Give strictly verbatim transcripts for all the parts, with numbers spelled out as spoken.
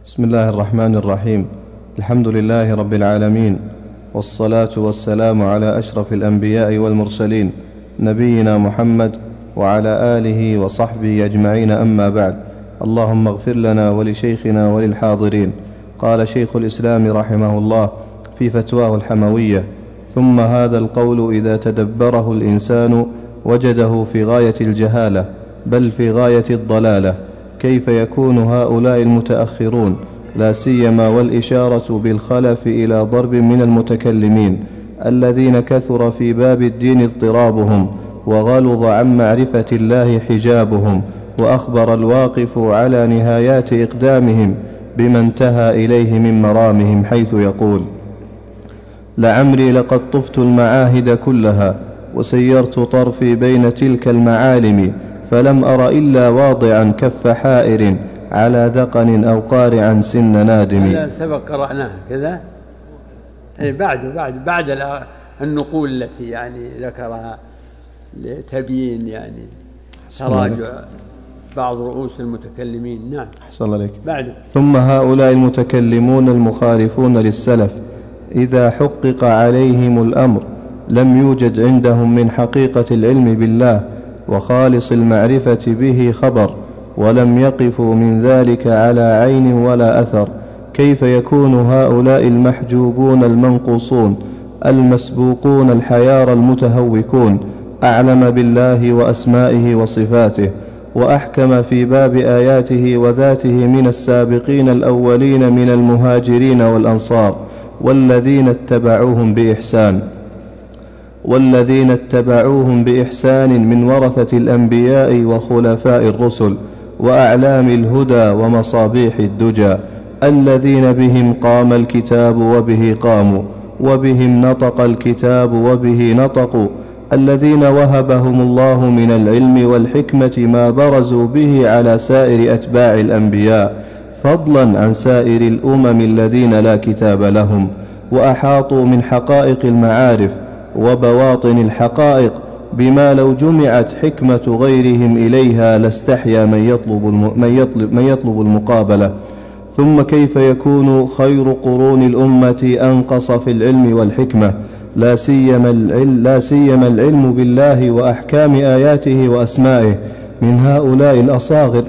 بسم الله الرحمن الرحيم. الحمد لله رب العالمين، والصلاة والسلام على أشرف الأنبياء والمرسلين، نبينا محمد وعلى آله وصحبه أجمعين، أما بعد. اللهم اغفر لنا ولشيخنا وللحاضرين. قال شيخ الإسلام رحمه الله في فتواه الحموية: ثم هذا القول إذا تدبره الإنسان وجده في غاية الجهالة، بل في غاية الضلالة. كيف يكون هؤلاء المتأخرون، لا سيما والإشارة بالخلف إلى ضرب من المتكلمين الذين كثر في باب الدين اضطرابهم، وغلظ عن معرفة الله حجابهم، وأخبر الواقف على نهايات إقدامهم بما انتهى إليه من مرامهم، حيث يقول: لعمري لقد طفت المعاهد كلها، وسيرت طرفي بين تلك المعالم، فلم أر إلا واضعا كف حائر على ذقن أو قارعا سن نادم. هذا سبق قرأناه كذا، بعد بعد بعد النقول التي يعني ذكرها لتبيين يعني تراجع بعض رؤوس المتكلمين. نعم، أحسن الله عليك. بعد: ثم هؤلاء المتكلمون المخالفون للسلف إذا حقق عليهم الأمر لم يوجد عندهم من حقيقة العلم بالله وخالص المعرفة به خبر، ولم يقفوا من ذلك على عين ولا أثر. كيف يكون هؤلاء المحجوبون المنقوصون المسبوقون الحيار المتهوكون أعلم بالله وأسمائه وصفاته، وأحكم في باب آياته وذاته من السابقين الأولين من المهاجرين والأنصار والذين اتبعوهم بإحسان والذين اتبعوهم بإحسان من ورثة الأنبياء وخلفاء الرسل وأعلام الهدى ومصابيح الدجى، الذين بهم قام الكتاب وبه قاموا، وبهم نطق الكتاب وبه نطقوا، الذين وهبهم الله من العلم والحكمة ما برزوا به على سائر أتباع الأنبياء، فضلا عن سائر الأمم الذين لا كتاب لهم، وأحاطوا من حقائق المعارف وبواطن الحقائق بما لو جمعت حكمة غيرهم إليها لاستحيا من يطلب, من يطلب, من يطلب المقابلة. ثم كيف يكون خير قرون الأمة أنقص في العلم والحكمة، لا سيما العلم, لا سيما العلم بالله وأحكام آياته وأسمائه من هؤلاء الأصاغر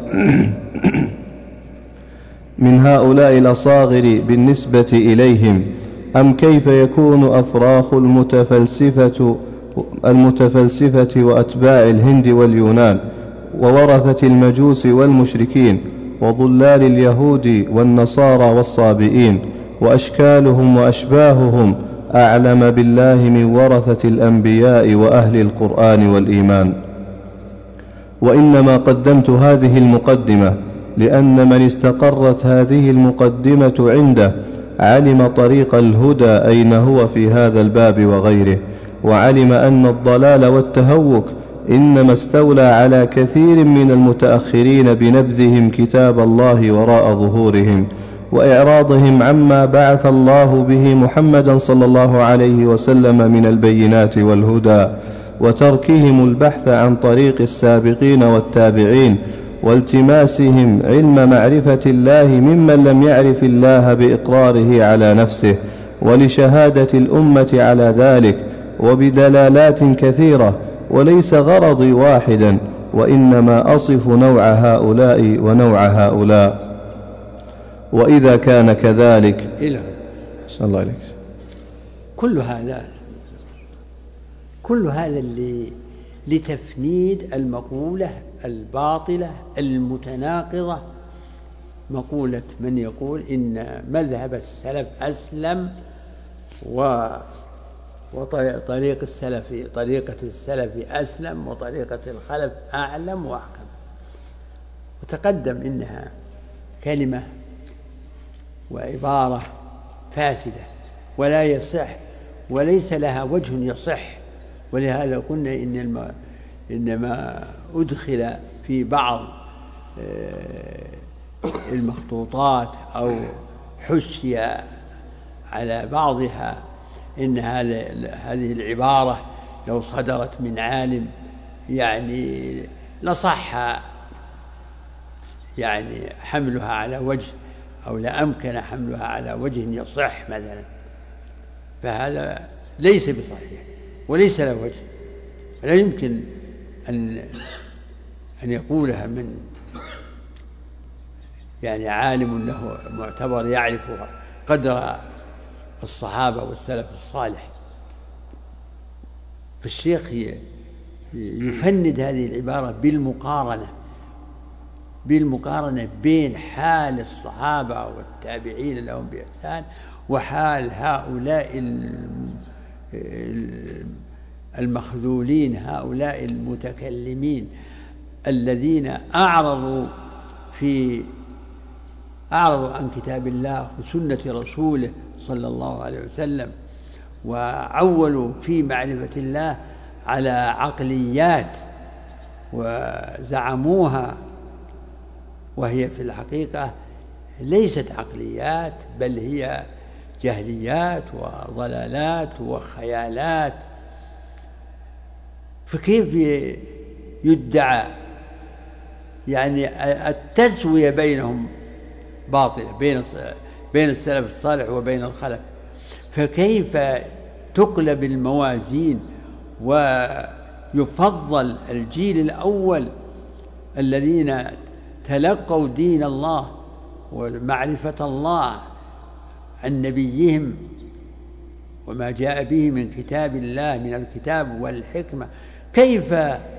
من هؤلاء الأصاغر بالنسبة إليهم؟ أم كيف يكون أفراخ المتفلسفة المتفلسفة وأتباع الهند واليونان وورثة المجوس والمشركين وضلال اليهود والنصارى والصابئين وأشكالهم وأشباههم أعلم بالله من ورثة الأنبياء وأهل القرآن والإيمان؟ وإنما قدمت هذه المقدمة لأن من استقرت هذه المقدمة عنده علم طريق الهدى أين هو في هذا الباب وغيره، وعلم أن الضلال والتهوك إنما استولى على كثير من المتأخرين بنبذهم كتاب الله وراء ظهورهم، وإعراضهم عما بعث الله به محمدا صلى الله عليه وسلم من البينات والهدى، وتركهم البحث عن طريق السابقين والتابعين، والتماسهم علم معرفة الله ممن لم يعرف الله بإقراره على نفسه، ولشهادة الأمة على ذلك، وبدلالات كثيرة، وليس غرضي واحدا، وإنما أصف نوع هؤلاء ونوع هؤلاء. وإذا كان كذلك إلى الله عليك. كل هذا كل هذا اللي لتفنيد المقولة الباطلة المتناقضة، مقولة من يقول إن مذهب السلف أسلم وطريق السلف طريقة السلف أسلم وطريقة الخلف أعلم وأحكم. وتقدم إنها كلمة وعبارة فاسدة ولا يصح وليس لها وجه يصح، ولهذا قلنا إن إنما أدخل في بعض المخطوطات أو حشي على بعضها إن هذه العبارة لو صدرت من عالم يعني لصح يعني حملها على وجه أو لا أمكن حملها على وجه يصح مثلا، فهذا ليس بصحيح وليس له وجه، لا يمكن أن أن يقولها من يعني عالم له معتبر يعرف قدر الصحابة والسلف الصالح. فالشيخ يفند هذه العبارة بالمقارنة بالمقارنة بين حال الصحابة والتابعين لهم بإحسان وحال هؤلاء المخذولين، هؤلاء المتكلمين الذين أعرضوا في أعرضوا عن كتاب الله وسنة رسوله صلى الله عليه وسلم، وعولوا في معرفة الله على عقليات وزعموها، وهي في الحقيقة ليست عقليات، بل هي جهليات وضلالات وخيالات. فكيف يدعى يعني التسوية بينهم باطلة، بين بين السلف الصالح وبين الخلف؟ فكيف تقلب الموازين ويفضل الجيل الأول الذين تلقوا دين الله ومعرفة الله عن نبيهم وما جاء به من كتاب الله من الكتاب والحكمة، كيف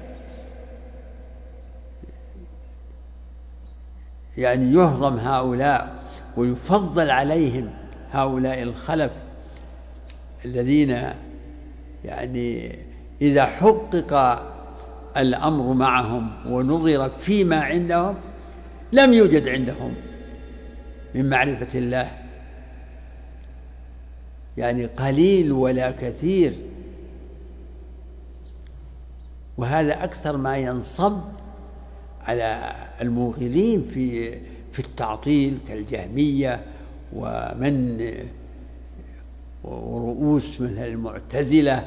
يعني يهضم هؤلاء ويفضل عليهم هؤلاء الخلف الذين يعني إذا حقق الأمر معهم ونظر فيما عندهم لم يوجد عندهم من معرفة الله يعني قليل ولا كثير. وهذا أكثر ما ينصب على الموغلين في في التعطيل كالجهمية ومن ورؤوس من المعتزلة.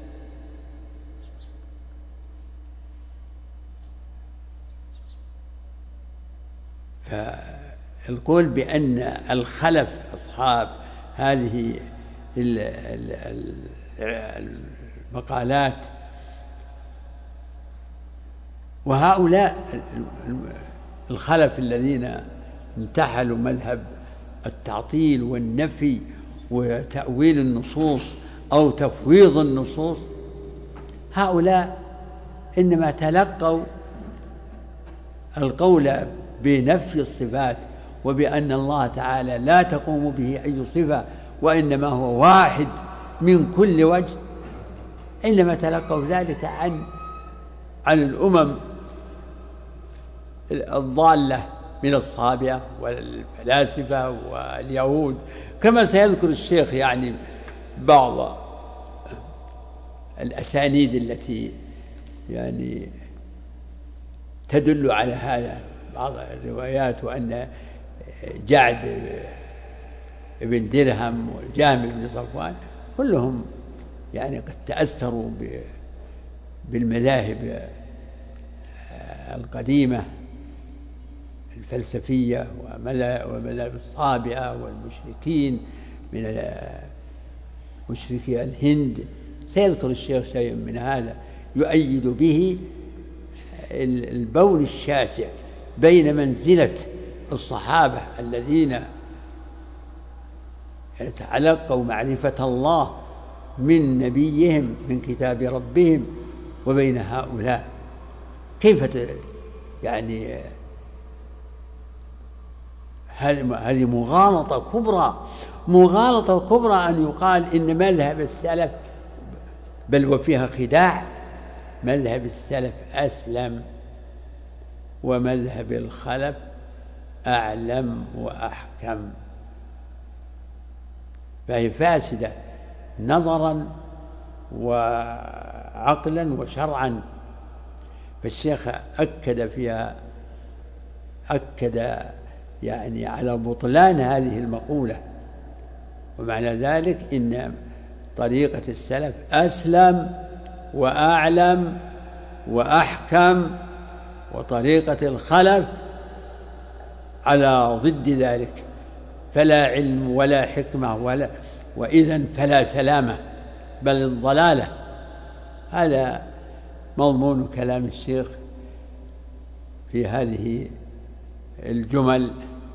فالقول بأن الخلف أصحاب هذه المقالات وهؤلاء الخلف الذين انتحلوا مذهب التعطيل والنفي وتأويل النصوص أو تفويض النصوص، هؤلاء إنما تلقوا القول بنفي الصفات وبأن الله تعالى لا تقوم به أي صفة وإنما هو واحد من كل وجه، إنما تلقوا ذلك عن عن الأمم الضالة من الصابئة والفلاسفة واليهود، كما سيذكر الشيخ يعني بعض الأسانيد التي يعني تدل على هذا، بعض الروايات، وأن جعد ابن درهم والجهم بن صفوان كلهم يعني قد تأثروا بالمذاهب القديمة الفلسفية ومذاهب الصابئة والمشركين من مشركي الهند. سيذكر الشيخ شيء من هذا يؤيد به البون الشاسع بين منزلة الصحابة الذين تلقوا معرفة الله من نبيهم من كتاب ربهم وبين هؤلاء. كيف يعني هذه مغالطة كبرى، مغالطة كبرى أن يقال إن مذهب السلف، بل وفيها خداع، مذهب السلف أسلم ومذهب الخلف أعلم وأحكم، فهي فاسدة نظرا وعقلا وشرعا. فالشيخ أكد فيها أكد يعني على بطلان هذه المقولة، ومعنى ذلك إن طريقة السلف أسلم وأعلم وأحكم، وطريقة الخلف على ضد ذلك فلا علم ولا حكمة ولا وإذن فلا سلامة بل الضلالة. هذا مضمون كلام الشيخ في هذه الجمل.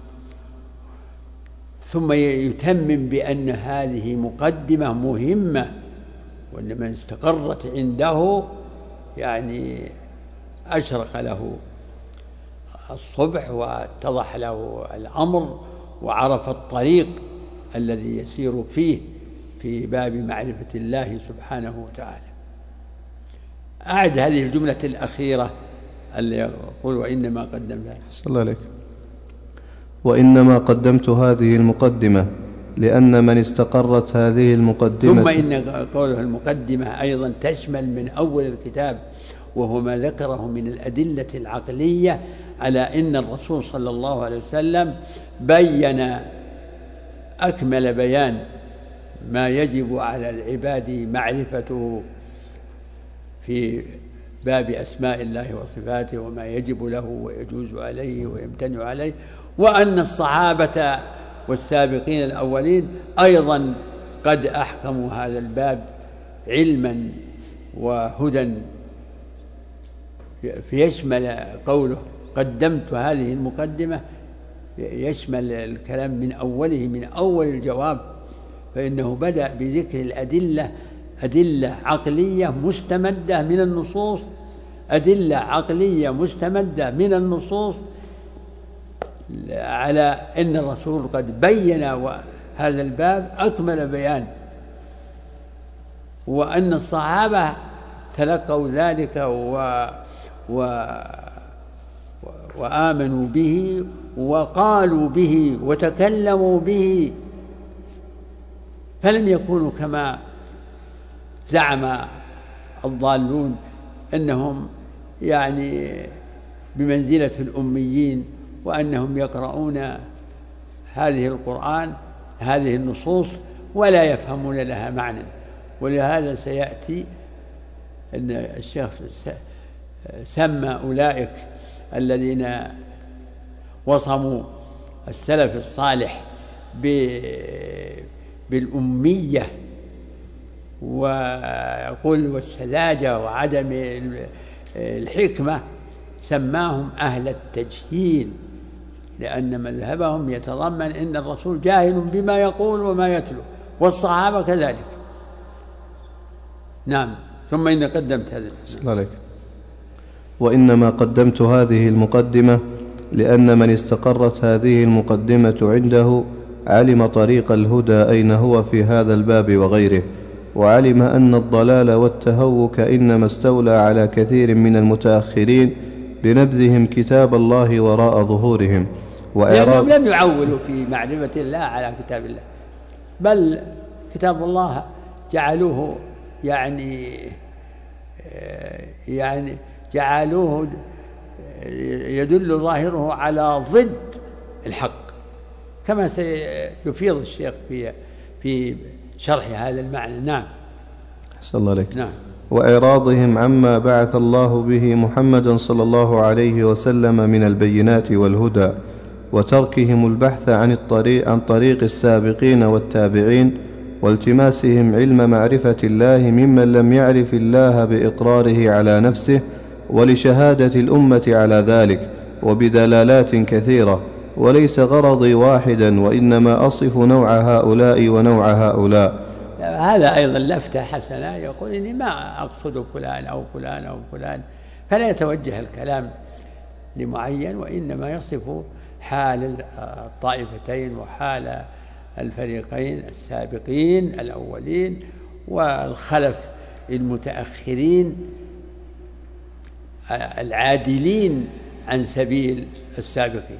ثم يتمم بأن هذه مقدمة مهمة، وأن من استقرت عنده يعني أشرق له الصبح واتضح له الأمر وعرف الطريق الذي يسير فيه في باب معرفة الله سبحانه وتعالى. أعد هذه الجملة الأخيرة اللي يقول وإنما قدمت صلى الله عليك وإنما قدمت هذه المقدمة لأن من استقرت هذه المقدمة. ثم إن قوله المقدمة أيضا تشمل من أول الكتاب وهو ما ذكره من الأدلة العقلية على أن الرسول صلى الله عليه وسلم بين أكمل بيان ما يجب على العباد معرفته في باب أسماء الله وصفاته وما يجب له ويجوز عليه ويمتنع عليه، وأن الصحابة والسابقين الأولين أيضا قد أحكموا هذا الباب علما وهدى. فيشمل قوله قدمت هذه المقدمة يشمل الكلام من أوله من أول الجواب، فإنه بدأ بذكر الأدلة، أدلة عقلية مستمدة من النصوص، أدلة عقلية مستمدة من النصوص على أن الرسول قد بين هذا الباب أكمل بيان، وأن الصحابة تلقوا ذلك و و وآمنوا به وقالوا به وتكلموا به، فلم يكونوا كما زعم الضالون أنهم يعني بمنزلة الأميين وأنهم يقرؤون هذه القرآن هذه النصوص ولا يفهمون لها معنى. ولهذا سيأتي أن الشيخ سمى أولئك الذين وصموا السلف الصالح بالأمية ويقول والسذاجة وعدم الحكمة، سماهم أهل التجهيل، لأن مذهبهم يتضمن أن الرسول جاهل بما يقول وما يتلو، والصحابة كذلك. نعم. ثم إن قدمت هذا عليك. وإنما قدمت هذه المقدمة لأن من استقرت هذه المقدمة عنده علم طريق الهدى أين هو في هذا الباب وغيره، وعلم أن الضلال والتهوك إنما استولى على كثير من المتأخرين بنبذهم كتاب الله وراء ظهورهم لأنهم لم يعولوا في معرفة الله على كتاب الله، بل كتاب الله جعلوه يعني يعني جعلوه يدل ظاهره على ضد الحق، كما سيفيض الشيخ في في شرح هذا المعنى. نعم. أحسن الله عليك. نعم. وإعراضهم عما بعث الله به محمدا صلى الله عليه وسلم من البينات والهدى، وتركهم البحث عن الطريق عن طريق السابقين والتابعين، والتماسهم علم معرفة الله ممن لم يعرف الله بإقراره على نفسه ولشهادة الأمة على ذلك، وبدلالات كثيرة، وليس غرضي واحدا وإنما أصف نوع هؤلاء ونوع هؤلاء. هذا أيضا لفتة حسنة، يقول إني ما أقصد فلان أو فلان أو فلان، فلا يتوجه الكلام لمعين، وإنما يصف حال الطائفتين وحال الفريقين السابقين الأولين والخلف المتأخرين العادلين عن سبيل السابقين.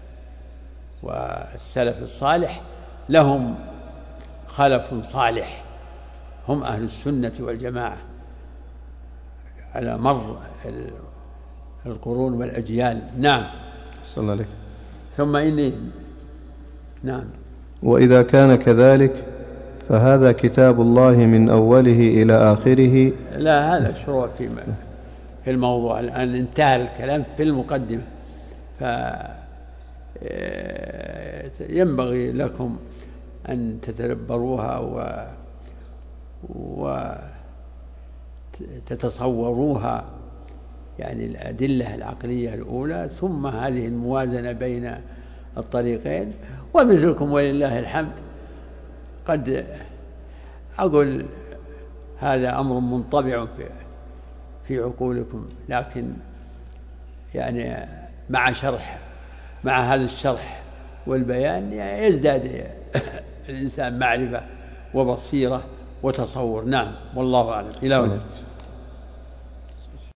والسلف الصالح لهم خلف صالح هم أهل السنة والجماعة على مر القرون والأجيال. نعم. صلى الله عليه. ثم إني نعم. وإذا كان كذلك فهذا كتاب الله من أوله إلى آخره. لا، هذا شروع في في الموضوع الآن، انتهى الكلام في المقدمة، ينبغي لكم أن تتدبروها وتتصوروها، يعني الأدلة العقلية الأولى ثم هذه الموازنة بين الطريقين. ومثلكم ولله الحمد قد أقول هذا أمر منطبع في في عقولكم، لكن يعني مع شرح مع هذا الشرح والبيان يزداد الإنسان معرفة وبصيرة وتصور. نعم، والله أعلم. إلى هنا.